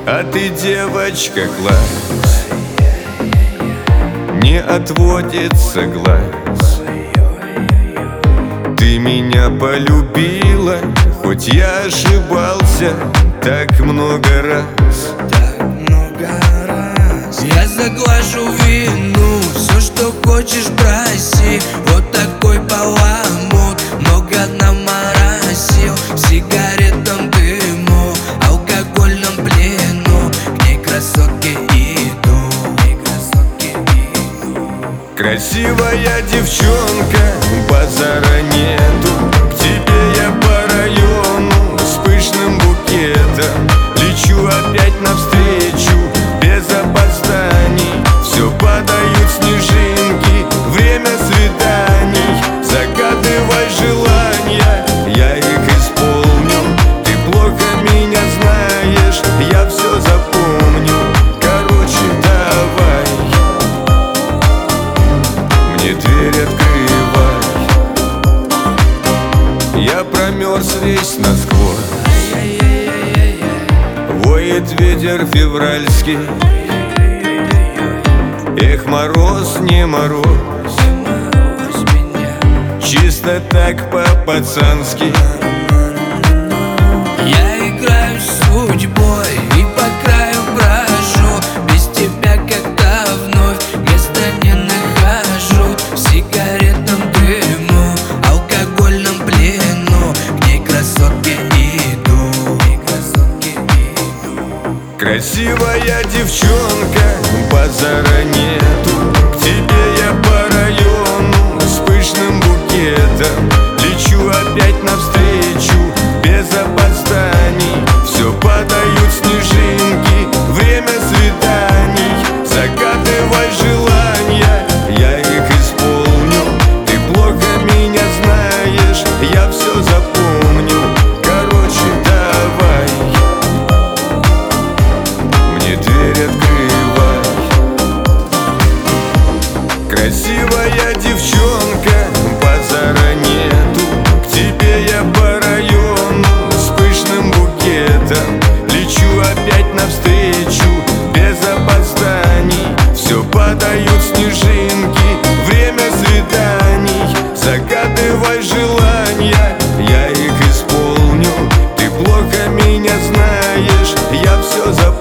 А ты, девочка, класс, не отводится глаз. Ты меня полюбила, хоть я ошибался так много раз. Я заглажу вину, все, что хочешь, проси. Вот такой баламут много наморосил. В сигаретном дыму, алкогольном плену, к ней красотке иду. Красивая девчонка, базара нету. К тебе я по району с пышным букетом. Лечу опять навстречу без опозданий. Все падают снежинки, время свиданий. Загадывай желания, я их исполню. Ты плохо меня знаешь, я все запомню. Короче, давай мне дверь открывай. Я промерз весь насквозь. Воет ветер февральский. Эх, мороз, не мороз, чисто так по-пацански. Я играю с судьбой и по краю брожу. Без тебя как-то вновь места не нахожу. В сигаретном дыму, алкогольном плену, к ней красотке иду. Красивая девчонка, базара нету. К тебе я по району с пышным букетом. Лечу опять навстречу без опозданий. Все падают снежинки, время свиданий. Загадывай желания, я их исполню. Ты плохо меня знаешь, я все запомню. Короче, давай мне дверь открывай. Красивая девчонка, базара нету. К тебе я по району с пышным букетом. Лечу опять навстречу без опозданий. Все падают снежинки, время свиданий. Загадывай желания, я их исполню. Ты плохо меня знаешь, я все запомню.